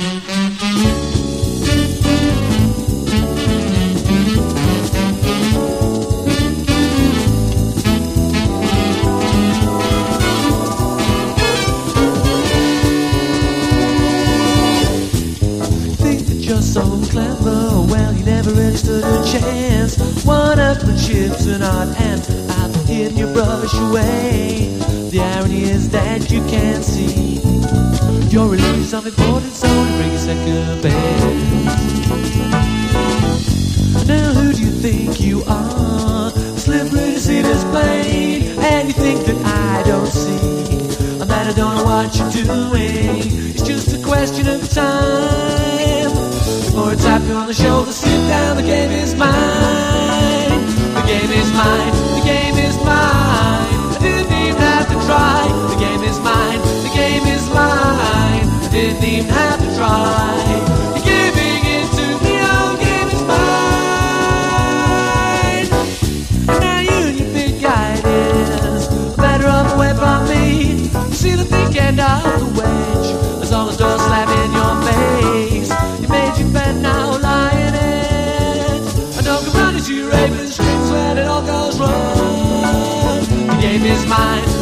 You're so clever, well, you never really stood a chance. One-upmanship's an art, and I've hidden your brush away. The irony is that you can't see your illusions of importance only bring you second best. Now who do you think you are? Slippery to see this plain, and you think that I don't see, and that I don't know what you're doing. It's just a question of time. Or a tap you on the shoulder, sit down, the game is mine. The game is mine, the game is mine. I didn't even have to try. The game is mine, the game is mine. I didn't even have to try. You're giving it to me, oh, the game is mine. Now you and your big ideas are better off away from me. You see the thick end of the wedge, as all the doors slam in your face. You made your bed, now lie in it. I don't go round as you raven strings when it all goes wrong. The game is mine.